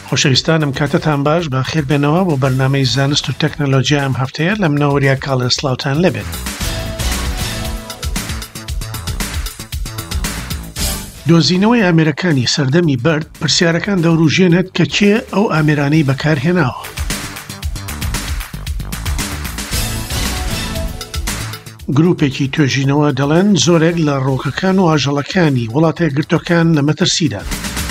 خۆشەویستانم کاتتان باش بە خێربێنەوە بۆ بەرنامەی زانست و تەکنۆلۆژیا ئەم هەفتەیە لە منەوەریا کاڵە سلااوتان لەبێت. دۆزینەوەی ئامێرەکانی سەردەمی بەرد پرسیارەکان دەوروژێنێت کە کێ ئەو ئامێرانەی بەکارهێناوە. گروپێکی توێژینەوە دەڵێن زۆرێک لە ڕۆکەکان و ئاژەڵەکانی وڵاتە یەکگرتووەکان لە مەترسیدان.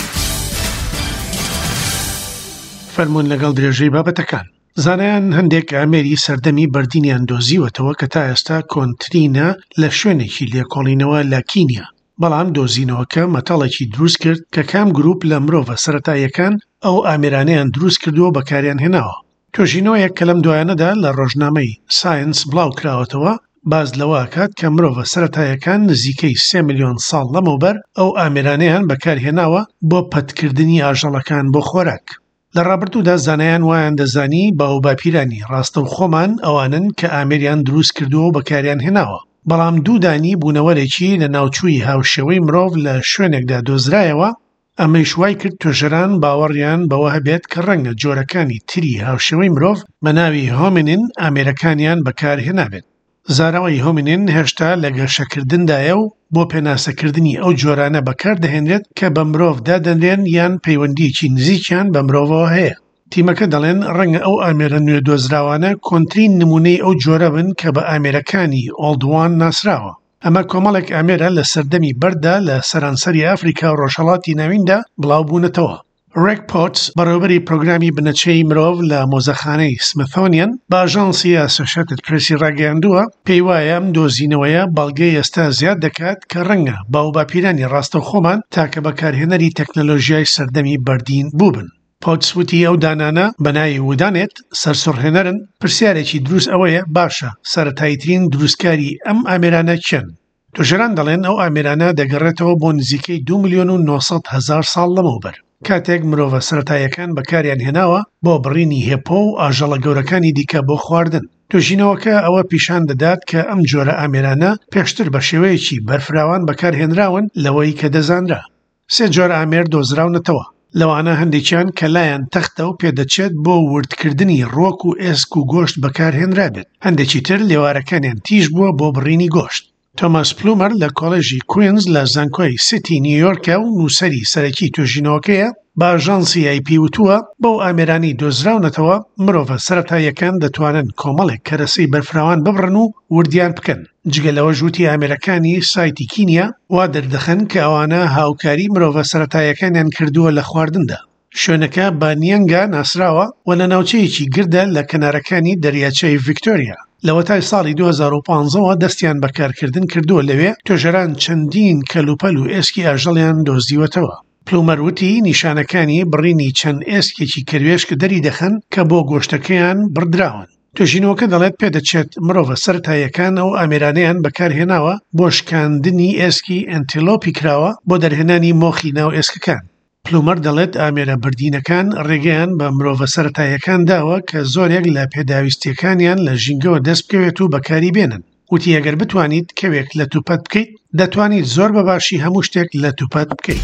فەرموون لەگەڵ درێژەی بابەتەکان. زانایان هەندێک ئامێری سەردەمی بەردینیان دۆزیوەتەوە کە تا ئێستا کۆنترینە لە شوێنێکی لێکۆڵینەوە لە کینیا. بەڵام دۆزینەوەکە مەتەڵێکی دروست کرد کە کام گروپ لە مرۆڤە سەرەتاییەکان ئەو ئامێرانەیان دروست کردووە بەکاریان هێناوە. توێژینەوەیەک کە لەم دوایانەدا لە ڕۆژنامەی ساینس بڵاو کراوەتەوە باز لەوە کات کە مرۆڤە سەرەتاییەکان نزیکەی 3 ملیۆن ساڵ لەمەوبەر ئەو ئامێرانەیان بەکارهێناوە بۆ پەتکردنی ئاژەڵەکان بۆ خۆراک. لە ڕابردوودا زانایان وایان دەزانی باوباپیرانی ڕاستەوخۆمان ئەوانن کە ئامێریان دروست کردووە و بەکاریان هێناوە. بەڵام دوودانی بوونەوەرێکی لە ناوچووی هاوشێوەی مرۆڤ لە شوێنێکدا دۆزرایەوە، ئەمەی شوای کرد توێژەران باوەڕیان بەوە هەبێت کە ڕەنگە جۆرەکانی تری هاوشێوەی مرۆڤ بە ناوی هۆمینین ئامێرەکانیان بەکارهێنابێت. زاراوەی هۆمینین هێشتا لە گەشەکردندایە و بۆ پێناسەکردنی ئەو جۆرانە بەکاردەهێنرێت کە بە مرۆڤ دادەنرێن یان پەیوەندیەکی نزیکیان بە مرۆڤەوە هەیە. تیمەکە دەڵێن ڕەنگە ئەو ئامێرە نوێ دۆزراوانە کۆنترین نمونەی ئەو جۆرە بن کە بە ئامێرەکانی ئۆڵدوان ناسراوە. ئەمە کۆمەڵێک ئامێرە لە سەردەمی بەردا لە سەرانسەری ئافریکا و ڕۆژهەڵاتی ناویندا بڵاو بوونەتەوە. ڕێک پۆتس بەڕێوەبەری پرۆگرامی بنەچەی مرۆڤ لە مۆزەخانەی سمثۆنیان بە ئاژانسی ئاسۆشیێتد پرێسی ڕاگەیاندووە پێی وایە ئەم دۆزینەوەیە بەڵگەی ئێستا زیاد دەکات کە ڕەنگە باوباپیرانی ڕاستەوخۆمان تاکە بەکارهێنەری تەکنەلۆژیای سەردەمی بەردین بووبن. پۆتس وتی ئەو دانانە بەناوی ودانێت سەرسوڕهێنەرن، پرسیارێکی دروست ئەوەیە باشە سەرەتاییترین دروستکاری ئەم ئامێرانە چێن؟ توێژەران دەڵێن ئەو ئامێرانە دەگەڕێتەوە بۆ نزیکەی 2 ملیۆن و 900 هەزار ساڵ لەمەوبەر، کاتێک مرۆڤە سەرەتاییەکان بەکاریان هێناوە بۆ بڕینی هێپۆ و ئاژەڵە گەورەکانی دیکە بۆ خواردن. توێژینەوەکە ئەوە پیشان دەدات کە ئەم جۆرە ئامێرانە پێشتر بە شێوەیەکی بەرفراوان بەکارهێنراون لەوەی کە دەزانرا. 3 جۆرە ئامێر دۆزراونەتەوە. لەوانە هەندێکیان کە لایەن تەختە و پێدەچێت بۆ وردکردنی ڕۆک و ئێسک و گۆشت بەکارهێنرابێت. هەندێکی تر لێوارەکانیان تیژ بووە بۆ بڕینی گۆشت. تۆماس پلومەر لە کۆڵێژی کوینز لە زانکۆی سیتی نیویۆرکە و نووسەری سەرەکی توێژینەوەکەیە بە ئاژانسی ئایپی وتووە بەو ئامێرانی دۆزراونەتەوە مرۆڤە سەرەتاییەکان دەتوانن کۆمەڵێک کەرەسەی بەرفراوان ببڕن و وردیان بکەن. جگەلەوە ژووتی ئامێرەکانی سایتی کینیا وا دەردەخەن کە ئەوانە هاوکاری مرۆڤە سەرەتاییەکانیان کردووە لە خواردندا. شوێنەکە بە نیەنگا ناسراوە و لە ناوچەیەکی گردە لە کەنارەکانی دەریاچەی ڤیکتۆریا. لەوە تای ساڵی 2015ەوە دەستیان بەکارکردن کردووە لەوێ توێژەران چەندین کەلوپەل و ئێسکی ئاژەڵیان دۆزیوەتەوە. پلومەر وتی نیشانەکانی بڕینی چەند ئێسکێکی کەروێشک دەری دەخەن کە بۆ گۆشتەکەیان بڕدراون. توێژینەوەکە دەڵێت پێدەچێت مرۆڤە سەرەتاییەکان ئەو ئامێرانەیان بەکارهێناوە بۆ شکاندنی ئێسکی ئەنتیلۆپی کراوە بۆ دەرهێنانی مۆخی ناو ئێسکەکان. پلومەر دەڵێت ئامێرە بردینەکان ڕێگەیان بە مرۆڤە سەرەتاییەکان داوە کە زۆرێک لە پێداویستیەکانیان لە ژینگەوە دەست بکەوێت و بەکاری بێنن. وتی ئەگەر بتوانیت کەوێک لە توپەت بکەیت دەتوانیت زۆر بەباشی هەموو شتێک لە توپەت بکەیت.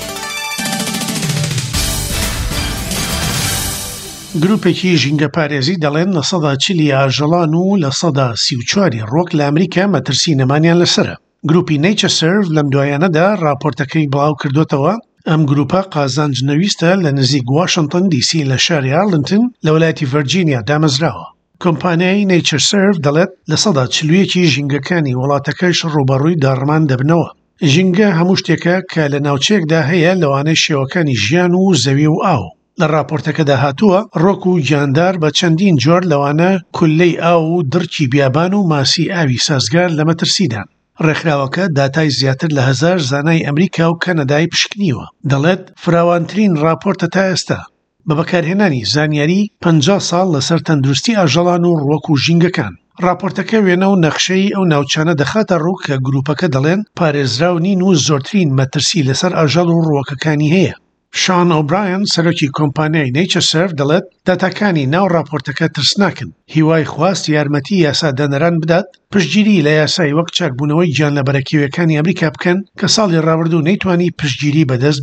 گروپێکی ژینگە پارێزی دەڵێن لە 40 ئاژەڵان و لە 34 ڕۆک لە ئەمریکا مەترسی نەمانیان لەسرە. گروپی نیچر سرڤ لەم دوایانەدا راپۆرتەکەی بڵاو کردوتەوە. ئەم گروپە قازانجنەویستە لە نزیک واشنگتن دیسی لە شاری ئارلنتن لە وڵاتی ڤەرجینیا دامەزراوە. کۆمپانیای نیچر سرڤ دەڵێت لە 40 ژینگەکانی وڵاتەکەش ڕوبەڕووی داڕمان دەبنەوە. ژینگە هەموو شتێکە کە لە ناوچەیەکدا هەیە لەوانەیە شێوەکانی ژیان و زەوی و ئاو. لە راپۆرتەکەدا هاتووە ڕۆک و گیاندار بە چەندین جۆر لەوانە کولەی ئاو و درکی بیابان و ماسی ئاوی سازگار لە مەترسیدان. ڕێکخراوەکە داتای زیاتر لە 1000 زانای ئەمریکا و کەنەدای پشکنیوە. دەڵێت فراوانترین راپۆرتە تا ئێستا بە بەکارهێنانی زانیاری 50 ساڵ لەسەر تەندروستی ئاژەڵان و ڕۆک و ژینگەکان. راپۆرتەکە وێنە و نەخشەی ئەو ناوچانە دەخاتە ڕوو کە گروپەکە دەڵێن پارێزراو نین و زۆرترین مەترسی لەسەر ئاژەڵ و ڕۆکەکانی هەیە. شان ئۆبرایەن سەرۆکی کۆمپانیای نیچر سرڤ دەڵێت داتاکانی ناو راپۆرتەکە ترسناکن. هیوای خواست یارمەتی یاسادانەران بدات پشتگیری لە یاسای وەک چاکبوونەوەی گیانلەبەرەکیوەکانی ئەمریکا بکەن کە ساڵی ڕابردوو نەیتوانی پشتگیری بەدەست بێنێت.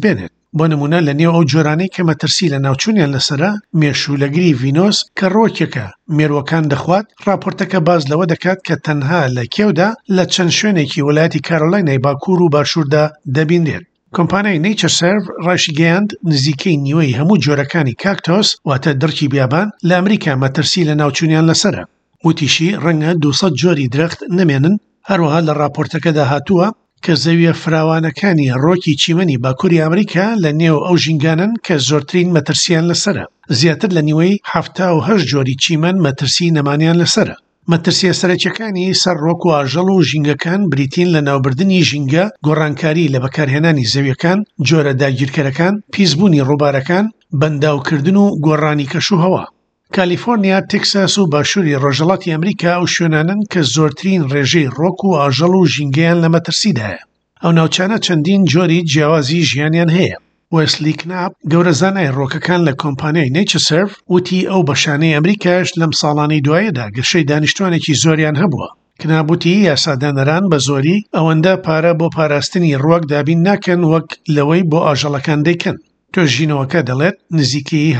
بۆ نمونە لە نێو ئەو جۆرانەی کە مەترسی لە ناوچوونیان لەسرە مێشولەگری ڤینۆس کە ڕۆکێکە مێرووەکان دەخوات، راپۆرتەکە باز لەوە دەکات کە تەنها لە کێودا لە چەند شوێنێکی وڵایەتی کارۆلاینای باکوور و باشووردا دەبیندرێت. کۆمپانیای نیچر سێرڤ ڕاشی گەیاند نزیکەی نیوەی هەموو جۆرەکانی کاکتۆس واتە دڕکی بیابان لە ئەمریکا مەترسی لە ناوچوونیان لەسرە. وتیشی ڕەنگە 200 جۆری درەخت نەمێنن. هەروەها لە راپۆرتەکەدا هاتووە کە زەویە فراوانەکانی ڕۆکی چیمەنی باکووری ئەمریکا لە نێو ئەو ژینگانن کە زۆرترین مەترسیان لەسرە. زیاتر لە نیوەی 78 جۆری چیمەن مەترسی نەمانیان لەسرە. مەترسیە سەرەکیەکانی سەر ڕۆک و ئاژەڵ و ژینگەکان بریتین لە ناوبردنی ژینگە، گۆڕانکاری لە بەکارهێنانی زەویەکان، جۆرە داگیرکەرەکان، پیسبوونی ڕووبارەکان، بەنداوکردن و گۆڕانی کەشوهەوا. کالیفۆرنیا، تێکساس و باشووری ڕۆژهەڵاتی ئەمریکا ئەو شوێنانن کە زۆرترین ڕێژەی ڕۆک و ئاژەڵ و ژینگەیان لە مەترسیدایە. ئەو ناوچانە چەندین جۆری جیاوازی ژیانیان هەیە. وێسلی کناپ گەورە زانای ڕۆکەکان لە کۆمپانیای نیچر سێرڤ وتی ئەو بەشانەی ئەمریکاش لەم ساڵانەی دوایەدا گەشەی دانیشتوانێکی زۆریان هەبووە. کنابوتی یاسادانەران بە زۆری ئەوەندە پارە بۆ پاراستنی ڕۆک دابین ناکەن وەک لەوەی بۆ ئاژەڵەکان دەیکەن. توێژینەوەکە دەڵێت نزیکەی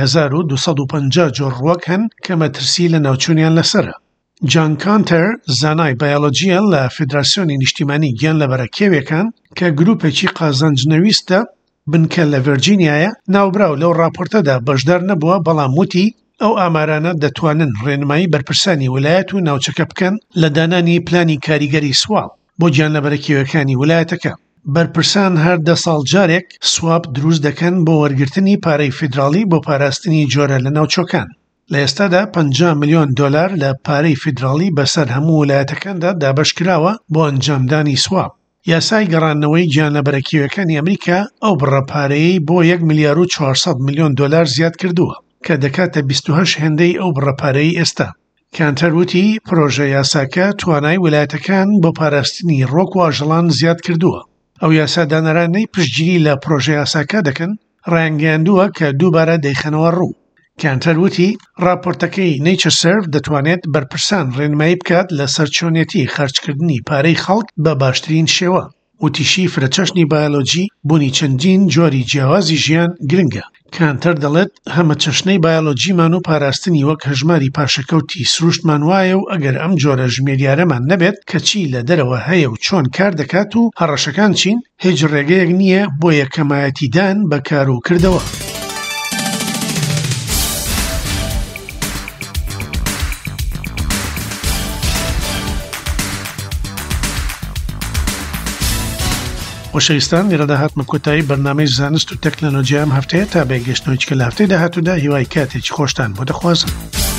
1250 جۆر ڕۆک هەن کە مەترسی لە ناوچوونیان لەسرە. جان کانتەر زانای بایۆلۆجیە لە فیدراسیۆنی نیشتیمانی گیان لەبەرە کێوێکان کە گروپێکی قازانجنەویستە بنکە لە ڤێرجینیایە ناوبراو لەو راپۆرتەدا بەشدار نەبووە، بەڵام وتی ئەو ئامارانە دەتوانن ڕێنمایی بەرپرسانی ویلایەت و ناوچەکە بکەن لە دانانی پلانی کاریگەری سواب بۆ گیان لەبەرە کێوەکانی ویلایەتەکە. بەرپرسان هەر 10 ساڵ جارێک سواب دروست دەکەن بۆ وەرگرتنی پارەی فیدراڵی بۆ پاراستنی جۆرە لە ناوچۆکان. لە ئێستادا 50 ملیۆن دۆلار لە پارەی فیدراڵی بەسەر هەموو ویلایەتەکاندا دابەشکراوە بۆ ئەنجامدانی سواب. یاسای گەڕانەوەی گیان لەبەرە کێوەکانی ئەمریکا ئەو بڕەپارەیەی بۆ 1 ملیار و 400 ملیۆن دۆلار زیاد کردووە کە دەکاتە 28 هێندەی ئەو بڕەپارەی ئێستا. کانتەر وتی پرۆژە یاساکە توانای ویلایەتەکان بۆ پاراستنی ڕۆک و ئاژەڵان زیاد کردووە. ئەو یاسادانەرانەی پشتگیری لە پرۆژە یاساکە دەکەن ڕایانگەیاندووە کە دووبارە دەیخەنەوە ڕوو. کانتەر وتی راپۆرتەکەی نیچر سێرڤ دەتوانێت بەرپرسان ڕێنمایی بکات لە سەرچۆنێتی خەرجکردنی پارەی خەڵک بە باشترین شێوە. وتیشی فرەچەشنی بایۆلۆجی بوونی چەندین جۆری جیاوازی ژیان گرنگە. کانتەر دەڵێت هەمە چەشنەی بایۆلۆجیمان و پاراستنی وەک هەژماری پاشەکەوتی سروشتمان وایە و ئەگەر ئەم جۆرە ژمێریارەمان نەبێت کە چی لە دەرەوە هەیە و چۆن کار دەکات و هەڕەشەکان چین، هیچ ڕێگەیەک نییە بۆ یەکەمایەتیدان بە کار و کردەوە. خۆشەویستان، لێرەدا هاتمە کۆتایی بەرنامەی زانست و تەکنۆلۆجیا ئەم هەفتەیە تا بەیگەشتنەوەی کە لە هەفتەی داهاتوودا هیوای کاتێکی خۆشتان بۆ دەخوازم.